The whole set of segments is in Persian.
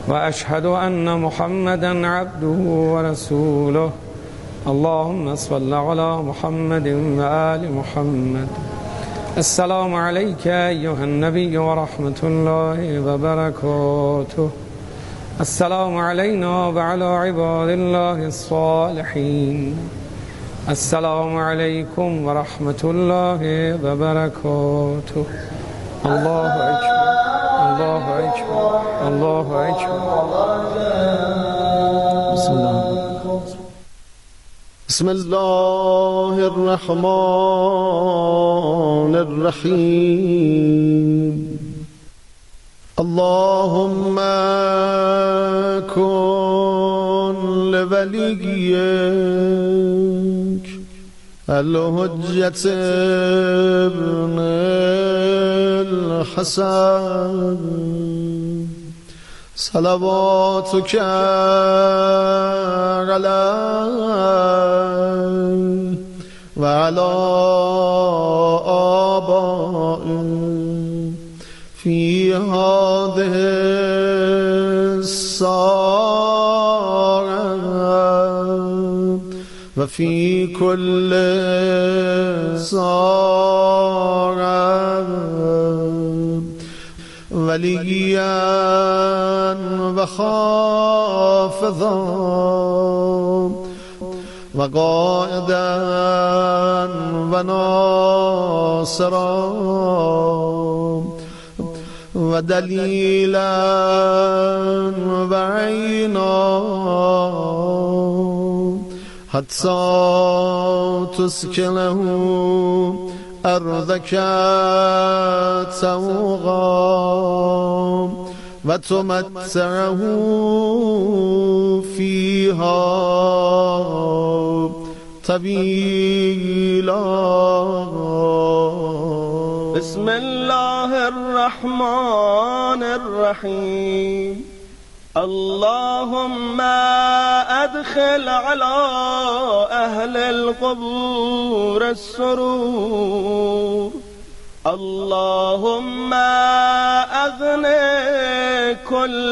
وأشهد أن محمدا عبده ورسوله. اللهم صل على محمد وآل محمد. السلام عليك أيها النبي ورحمة الله وبركاته. السلام علينا وعلى عباد الله الصالحين. السلام عليكم ورحمة الله وبركاته. الله أكبر الله أكبر الله أكبر. بسم الله بسم الله الرحمن الرحيم. اللهم كن لوليك الحجة ابن الحسن صلواتك عليه وعلى آبائه في هذه الساعة وفي كل ساعة وليا وحافظا وقائدا وناصرا ودليلا وعينا حتى تسكنه أرضك توغا وتمتعه فيها طويلا. بسم الله الرحمن الرحيم. اللهم أدخل على أهل القبور السرور. اللهم أغني كل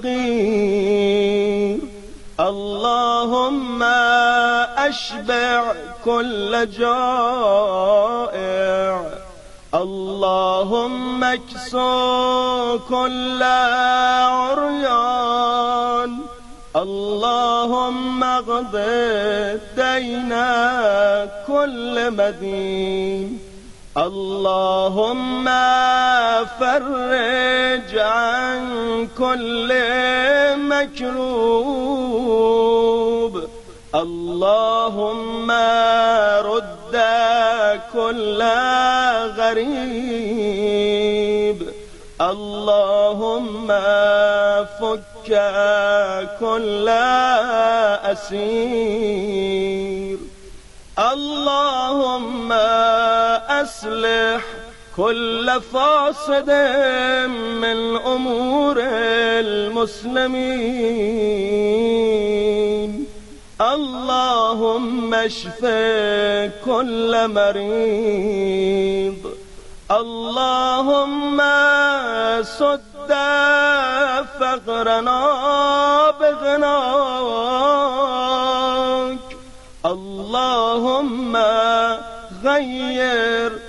فقير. اللهم أشبع كل جائع. اللهم اكسو كل عريان. اللهم اقض دين كل مدين. اللهم فرج عن كل مكروب. اللهم رد كل غريب. اللهم فك كل أسير. اللهم أصلح كل فاسد من أمور المسلمين. اللهم اشف كل مريض. اللهم سد فقرنا بغناك. اللهم غير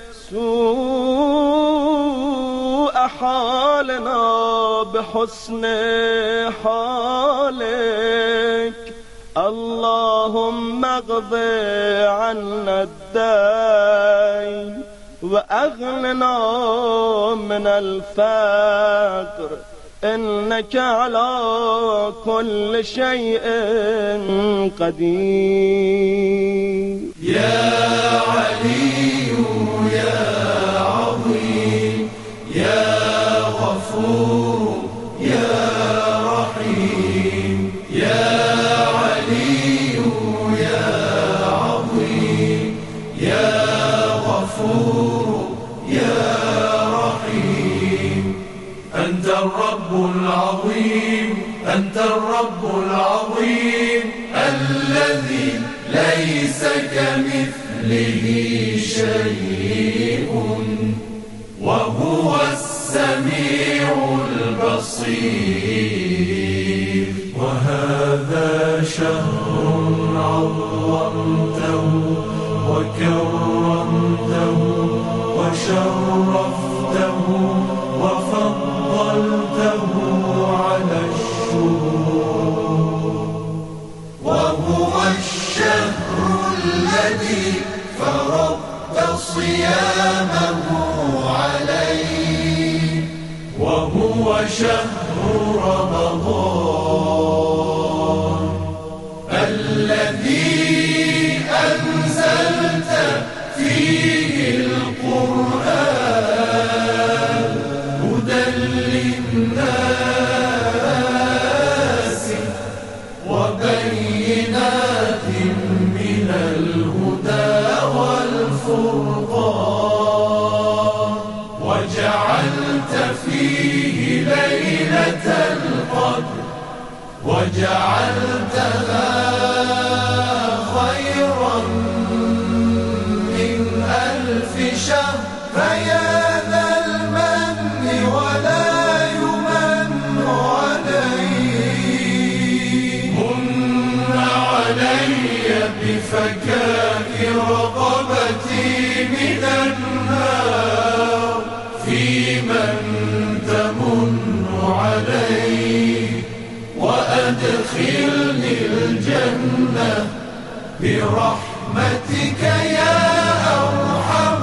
سوء حالنا بحسن حالك. اللهم اقض عنا الدين وأغننا من الفقر. إنك على كل شيء قدير. يا علي يا عظيم يا غفور يا رحيم. يا علي يا عظيم يا غفور يا رحيم. أنت الرب العظيم أنت الرب العظيم الذي ليس كمثله شيء وهو السميع البصير. شهر عظمته وكرمته وشرفته وفضلته على الشهور، وهو الشهر الذي فرضت صيامه عليه، وهو شهر رمضان الذي أنزلت فيه القرآن هدى للناس وبينات من الهدى والفرقان، وجعلت فيه ليلة القدر وجعلتها خيرا من 1000 شهر، فيا ذا المن ولا يمن عليه، من علي بفكاك رقبتي من النار، في من تمن عليه، وأدخلني الجنة برحمتك يا أرحم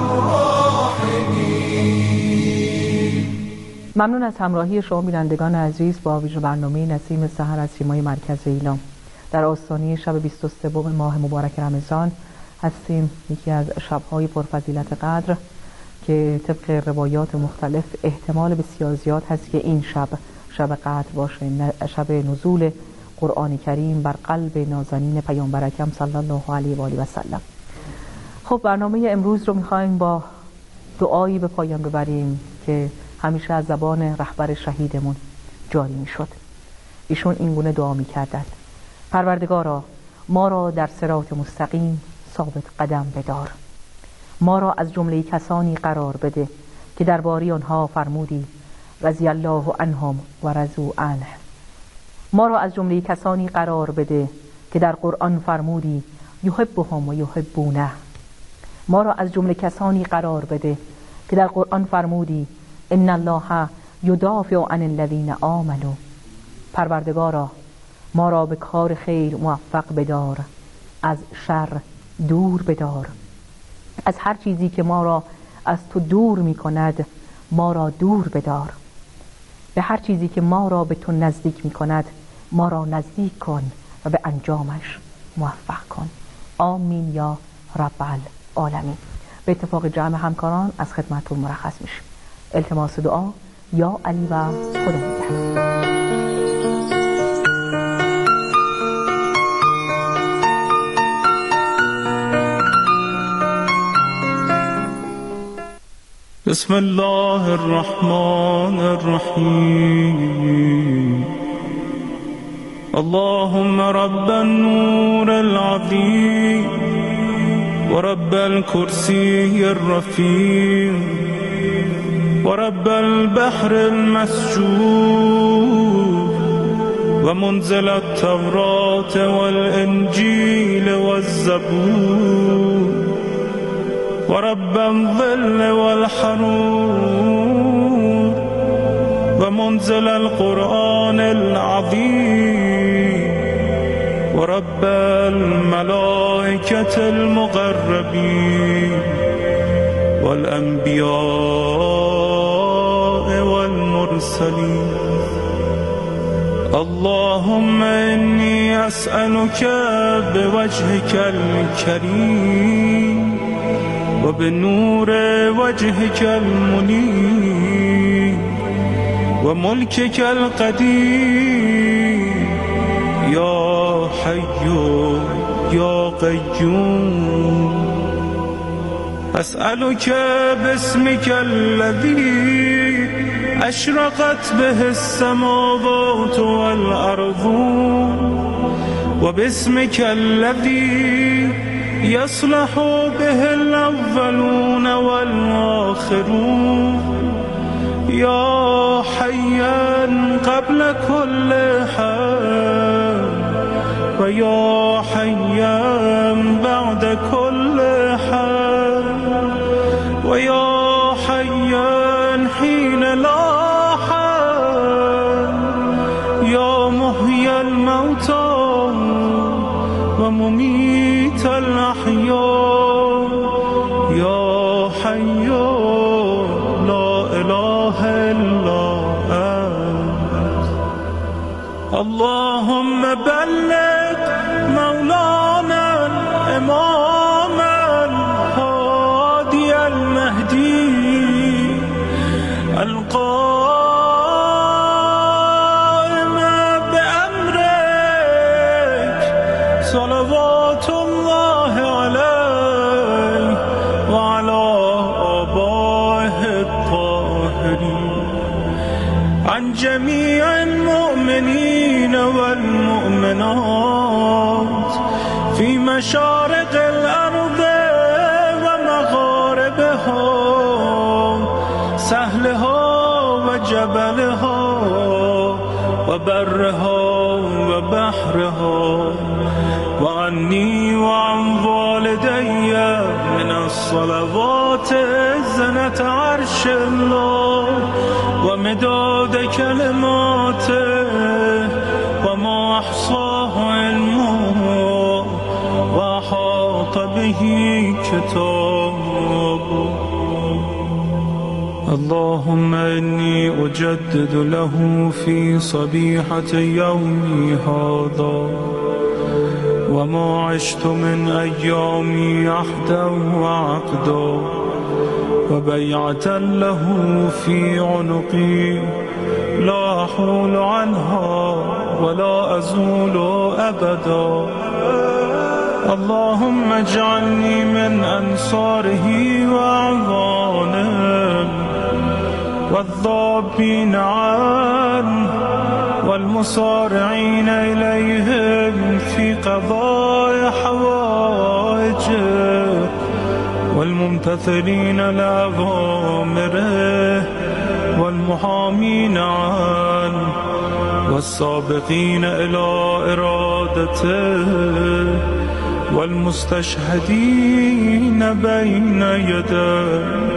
الراحمين. ممنون از همراهی شما بینندگان عزیز با ویژه برنامه نسیم سحر از سیمای مرکز ایلام. در آستانه شب 23 ماه مبارک رمضان هستیم، یکی از شب‌های پرفضیلت قدر که طبق روایات مختلف احتمال بسیار زیاد هست که این شب قدر باشه، شب نزول قرآن کریم بر قلب نازنین پیامبر اکرم صلی الله علیه و آله و سلم. خب برنامه امروز رو می‌خوایم با دعایی به پایان ببریم که همیشه از زبان رهبر شهیدمون جاری می‌شد. ایشون این گونه دعا می‌کردند: پروردگارا ما را در صراط مستقیم ثابت قدم بدار، ما را از جمله کسانی قرار بده که درباره آنها فرمودی رضی الله عنهم و رضوا عنه، ما را از جمله کسانی قرار بده که در قرآن فرمودی یحبهم و یحبونه، ما را از جمله کسانی قرار بده که در قرآن فرمودی ان الله یدافع عن الذین آمنوا. پروردگارا ما را به کار خیر موفق بدار، از شر دور بدار، از هر چیزی که ما را از تو دور می کند ما را دور بدار، به هر چیزی که ما را به تو نزدیک می کند ما را نزدیک کن و به انجامش موفق کن. آمین یا رب العالمین. به اتفاق جمع همکاران از خدمتتون مرخص میشیم. التماس دعا یا علی و خدا نگهدار. بسم الله الرحمن الرحیم. اللهم رب النور العظیم و رب الكرسی الرفیع و رب البحر المسجور و منزل التوراة والانجیل والزبور و رب الظل والحرور و منزل القرآن العظیم و رب الملائکة المقربین والانبیاء والمرسلین. اللهم انی اسألك بوجهك الكریم و بنور وجهك المنیر و ملكك القدیم یا حی یا قیوم. اسألك باسمك الذي اشرقت به السماوات والارض و باسمك الذي يصلح به الأولون والآخرون يا حيا قبل كل حال فيا حيا بعد كل حي ويا حيا حين لا حي يا محيي الموتى ومميت الأحياء يا حي لا إله إلا أنت. اللهم بلغ مولانا الإمام الهادي المهدي القائم بأمرك صلوات الله عليه وعلى آبائه الطاهرين عن جميع المؤمنين والمؤمنات في مشارق الأرض ومغاربها سهلها وجبلها وبرها وبحرها وعني وعن والدي من الصلوات زنة عرش الله ومداد كلماته وما أحصاه علمه وأحاط به كتابه. اللهم إني أجدد له في صبيحة يومي هذا وما عشت من أيامي عهدا وعقدا وبيعة له في عنقي لا أحول عنها ولا أزول أبدا. اللهم اجعلني من أنصاره وأعوانه والذابين عنه والمصارعين إليهم في قضاء حوائجه والممتثلين لأوامره والمحامين عنه والسابقين إلى إرادته والمستشهدين بين يديه.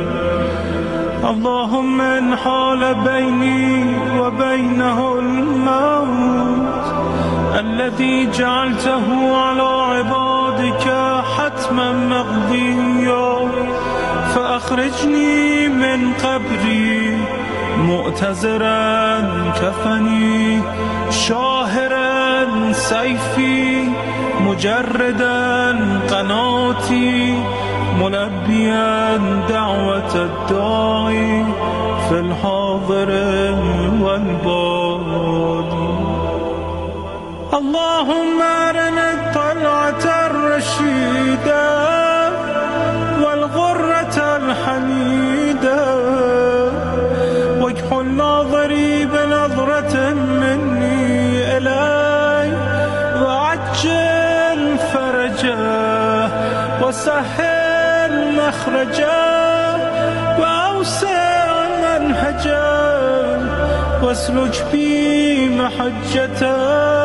اللهم إن حال بيني وبينه الموت الذي جعلته على عبادك حتما مقضيا فأخرجني من قبري مؤتزرا كفني شاهرا سيفي مجردا قناتي ملبيا دعوة الداعي في الحاضر والباد. اللهم أرنا الطلعة الرشيدة والغرة الحميدة واكحل ناظري بنظرة مني إلي وعجل فرجه وسهل مخرجه وأوسع منهجه واسلك بي محجته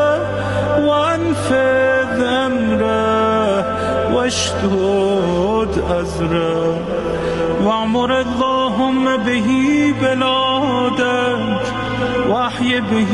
وانفذ أمره واشدد أزره واعمر اللهم به بلادك واحي به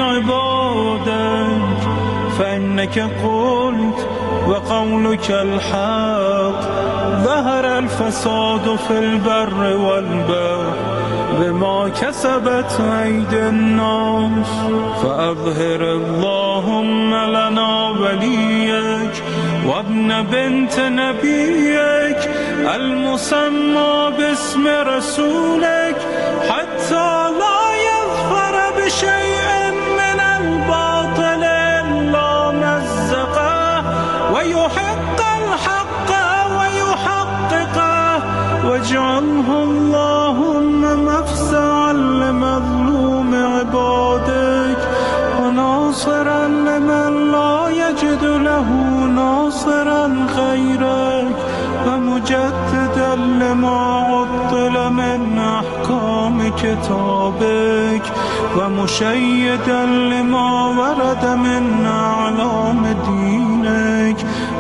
عبادك فإنك قلت وقولك الحق ظهر الفساد في البر والبحر بما كسبت أيدي الناس فأظهر اللهم لنا وليك وابن بنت نبيك المسمى باسم رسولك حتى لا يظفر بشيء من الباطل إلا مزقه ويحق الحق ويحققه واجعله اللهم مفزعا لمظلوم عبادك وناصرا لمن لا يجد له ناصرا غيرك ومجددا لما عطل من أحكام كتابك ومشيدا لما ورد من أعلام دينك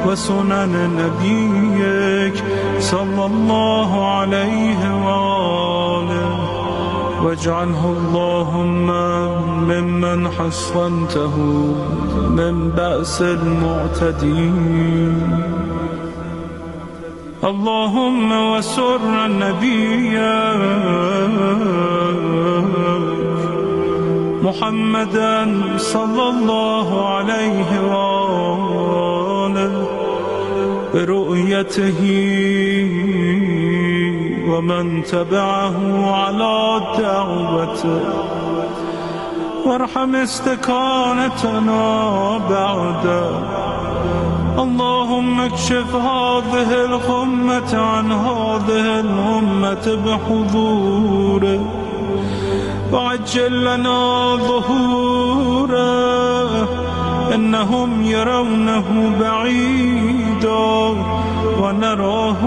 وسنن نبيك صلى الله عليه وآله واجعله اللهم ممن حصنته من بأس المعتدين اللهم وسر النبي محمدا صلى الله عليه وآله برؤيته ومن تبعه على دعوته وارحم استكانتنا بعده اللهم اكشف هذه الغمة عن هذه الأمة بحضوره وعجل لنا ظهوره إنهم يرونه بعيدا ونراه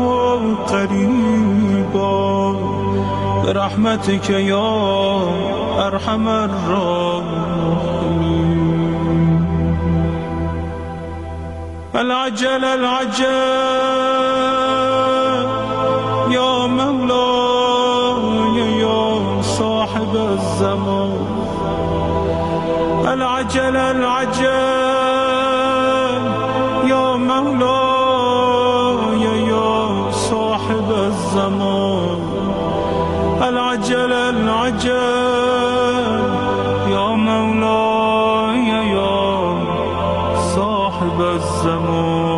قريبا برحمتك يا أرحم الراحمين العجل يا مولاي يا صاحب الزمان العجل يا مولاي يا صاحب الزمان العجل يا مولاي يا صاحب الزمان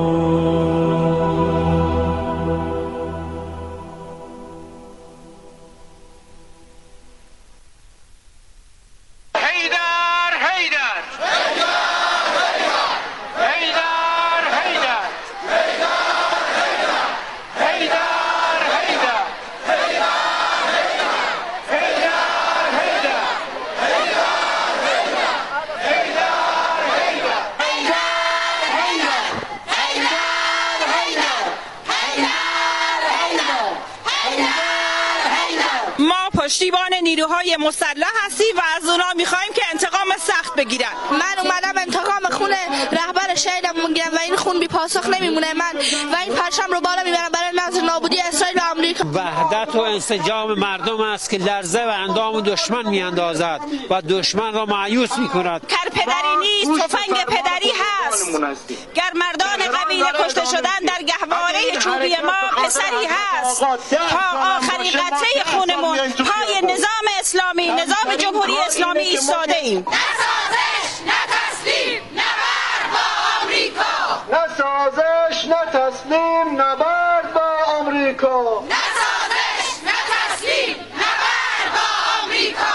پشتیبان نیروهای مسلح هستیم و از اونا میخوایم که انتقام سخت بگیرن. من اومدم انتقام خون رهبر شهیدم میگیرم و این خون بی پاسخ نمیمونه. من و این پرچم رو بالا میبرم برای نظر نابودی اسرائیل و آمریکا. وحدت و انسجام مردم است که لرزه و اندام دشمن میاندازد و دشمن را مایوس میکند. کر پدری نیست، تفنگ پدری هست. گر مردان قبیله کشته شدن در گهواره چوبی ما پسری هست. تا آخرین قطره خونمون پای نظام اسلامی، نظام جمهوری اسلامی ایستاده ایم. نه سازش، نه تسلیم، نه بر با آمریکا. نه سازش، نه تسلیم، نه بر با آمریکا. نه سازش، نه تسلیم، نه بر با آمریکا.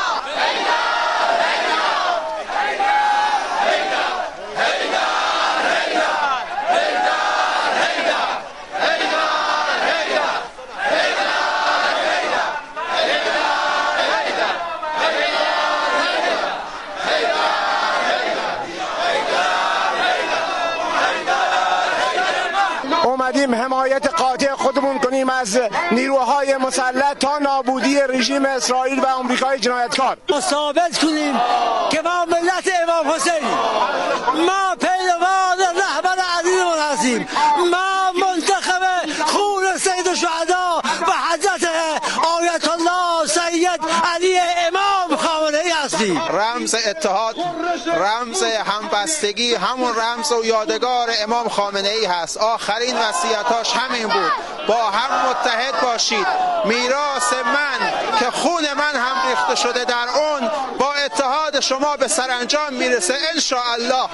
اومدیم حمایت قاطع خودمون کنیم از نیروهای مسلح تا نابودی رژیم اسرائیل و آمریکای جنایتکار. ثابت کنیم که ما ملت امام حسین، ما پیروان رهبر عزیزمون هستیم، ما منتخب خون سید الشهدا و حضرت آیت الله سید علی امام خامنه ای هستیم. رمز اتحاد، رمز همبستگی، همون رمز و یادگار امام خامنه ای هست. آخرین وصیتاش همین بود، با هم متحد باشید. میراث من که خون من هم ریخته شده در اون، با اتحاد شما به سرانجام میرسه انشاءالله.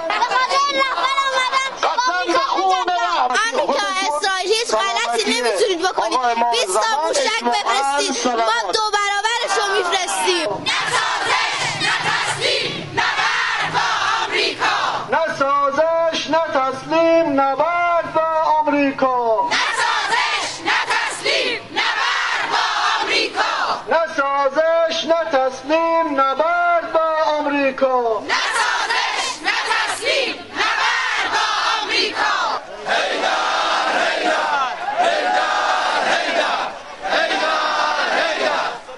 آمریکا اسرائیل هیچ غلطی نمیتونید بکنید. 20 تا موشک بفرستید، ما 2 برابرش رو میفرستیم. نه سازش، نه تسلیم، نه بر با آمریکا. نه سازش، نه تسلیم، نه بر با آمریکا. نه سازش، نه تسلیم، نه بر با آمریکا. نه سازش، نه تسلیم، نه بر با آمریکا. نه سازش، نه تسلیم، نه بر با آمریکا. هیدر هیدر هیدر هیدر هیدر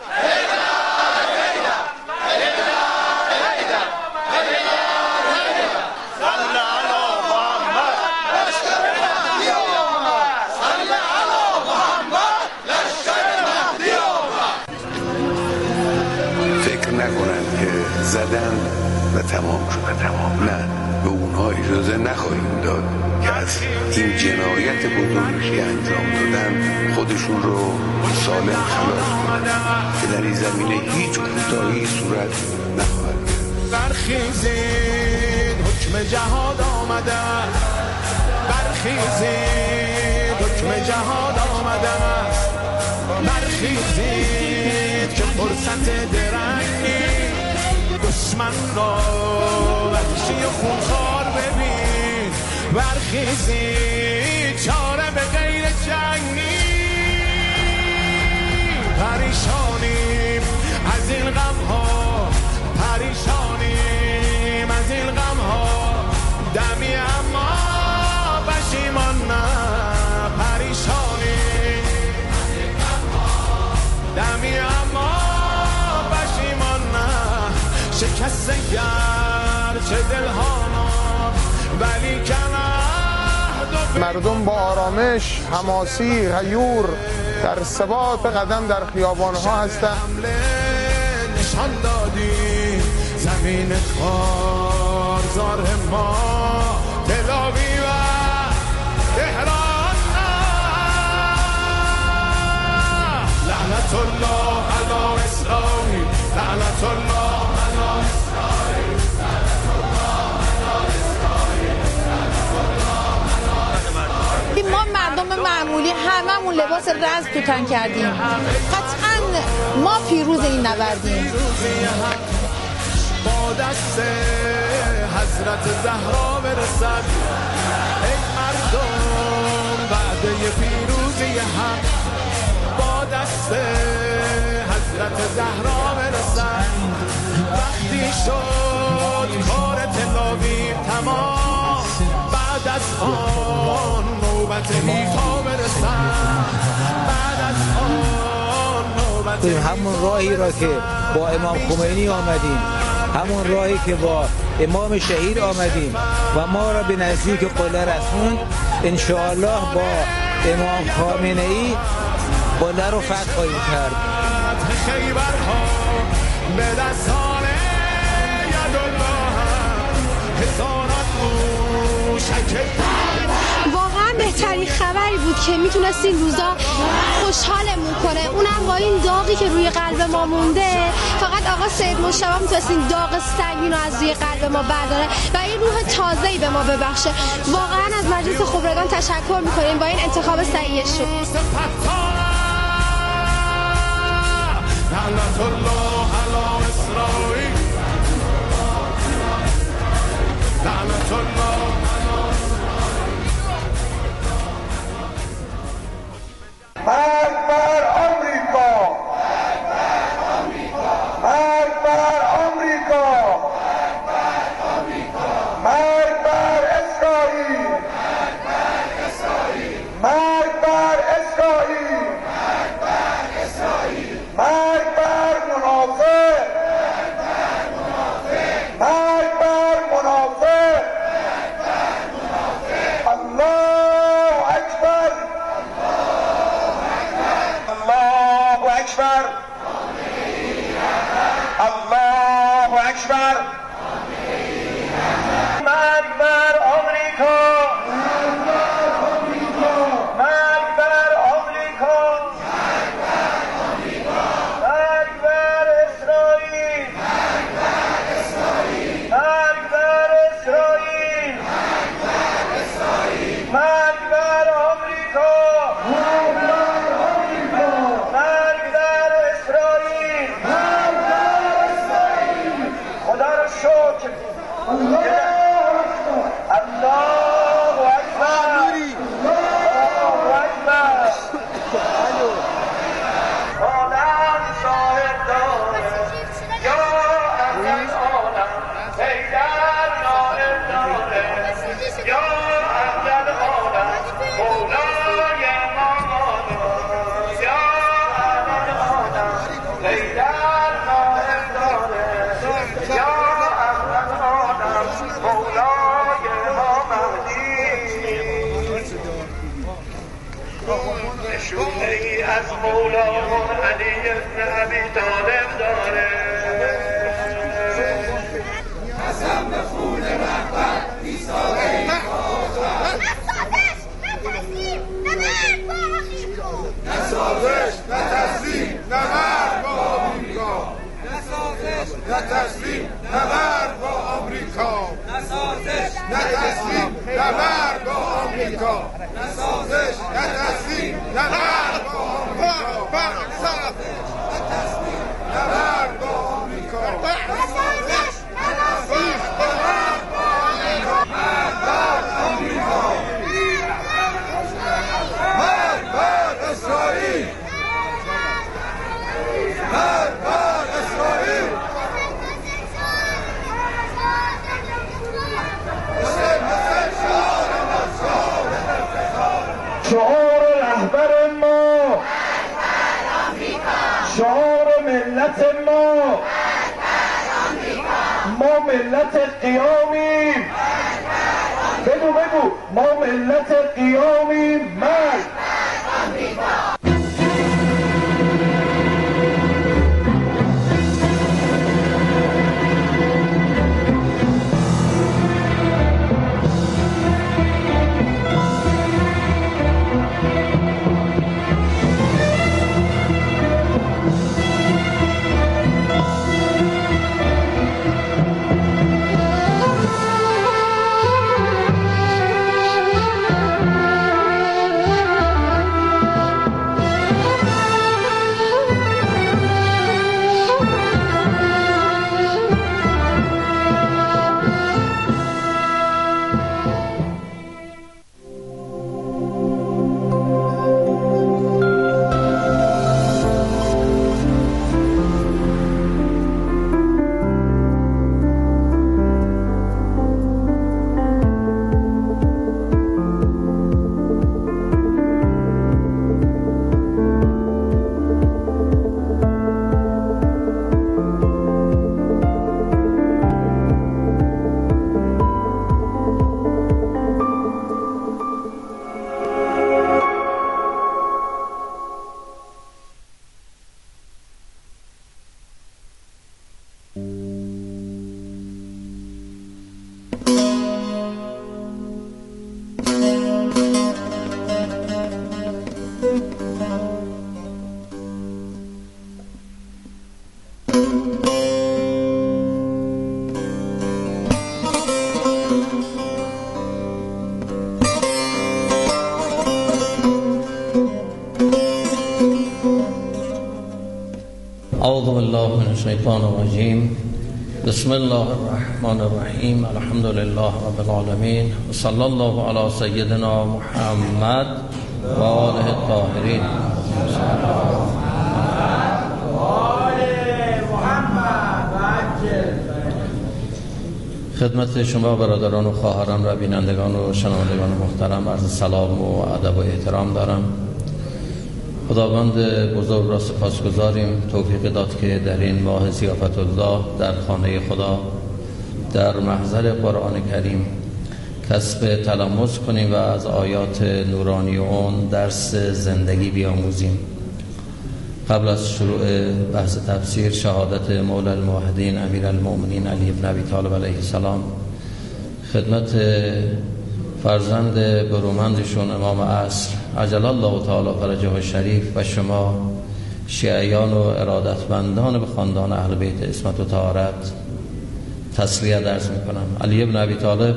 آمدند و تمام شد. نه، به اونها اجازه نخواهیم داد که از این جنایت بزرگی که انجام دادن خودشون رو سالم خلاص کنند که در این زمینه هیچ کوتاهی صورت نخواهد گرفت. برخیزید حکم جهاد آمده، برخیزید حکم جهاد آمده، برخیزید که فرصت درنگی دشمن را وحشی و خونخوار ببین، برخیزید چاره به غیر جنگی، پریشانیم از این غم ها، پریشانیم از این غم ها، دمی اما پشیمان نه، پریشانیم دمی اما پشیمان نه، شکسته گرچه دلهانا ولی مردم با آرامش، حماسی، غیور در ثبات قدم در خیابان‌ها هستند. نشان دادی زمین خارزار ما، تلاوی و تهران، لعنت الله علی اسرائیل، لعنت الله علی اسرائیل، لعنت الله علی اسرائیل. ما مردم معمولی هممون لباس رز تو تن کردیم، قطعا ما پیروز این نبردیم. با دست حضرت زهرا برسد ای مردم وعده پیروزی حق، با دست حضرت زهرا برسد، وقتی شد کار تلاویب تمام، بعد از آن نوبت ایفا برسد، بعد از آن نوبت همون راهی را که با امام خمینی آمدیم، همون راهی که با امام شهید آمدیم و ما را به نزدیک قله رسوند، انشاءالله با امام خامنه‌ای قله رو فتح خواهیم کرد. خیبرها به دستان یدالله هزاران موشک. واقعا بهترین خبری بود که میتونست این روزا خوشحالمون کنه، اونم با این داغی که روی قلب ما مونده. فقط آقا سید مجتبی میتونست این داغ سنگین رو از روی قلب ما برداره و این روح تازه‌ای به ما ببخشه. واقعا از مجلس خبرگان تشکر میکنیم با این انتخاب صحیحشون. لعنت الله علی اسرائیل، لعنت الله. مرگ بر آمریکا، مرگ بر آمریکا، مرگ بر اسرائیل، مرگ بر اسرائیل، مرگ بر منافق، مرگ بر منافق. الله اکبر، الله اکبر، الله اکبر. مرگ بر آمریکا، مرگ بر آمریکا، مرگ بر اسرائیل، مرگ بر اسرائیل، مرگ بر آمریکا، مرگ بر اسرائیل. خدا را شکر. الله اکبر، الله اکبر. عالم صاحب داره یا اول عالم پیدر نائب داره یا اول عالم مولای مامانا یا اول عالم پیدر نائب داره یا اول عالم مولای مامدی. نشونه ای از مولامون علی ابن ابی طالب داره، ملت ما ملت قیامیم. بگو ما ملت قیامیم. مرد اعوذ بالله من الشیطان الرجیم. بسم الله الرحمن الرحیم. الحمد لله رب العالمین و صلی الله علی سیدنا محمد و آله الطاهرین. خدمت شما برادران و خواهران و بینندگان و شنوندگان محترم عرض سلام و ادب و احترام دارم. خداوند بزرگ را سپاسگزاریم توفیق داد که در این ماه ضیافت الله در خانه خدا در محضر قرآن کریم کسب تلمس کنیم و از آیات نورانی اون درس زندگی بیاموزیم. قبل از شروع بحث تفسیر شهادت مولا الموحدین امیر المؤمنین علی بن ابی طالب علیه السلام خدمت فرزند برومندشون امام عصر عجل الله تعالی فرجه الشریف و شما شیعیان و ارادتمندان به خاندان اهل بیت عصمت و طهارت تسلیت عرض میکنم. علی بن ابی طالب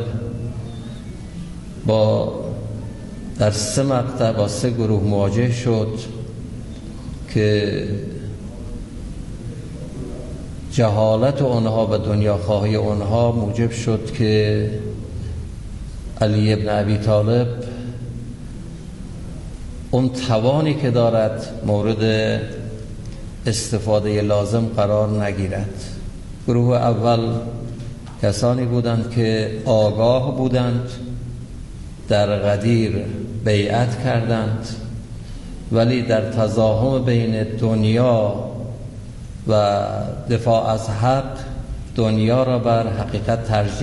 در 3 مقطع با 3 گروه مواجه شد که جهالت اونها و دنیاخواهی اونها موجب شد که علی بن ابی طالب اون توانی که دارد مورد استفاده لازم قرار نگیرد. گروه اول کسانی بودند که آگاه بودند، در غدیر بیعت کردند، ولی در تزاحم بین دنیا و دفاع از حق دنیا را بر حقیقت ترجیح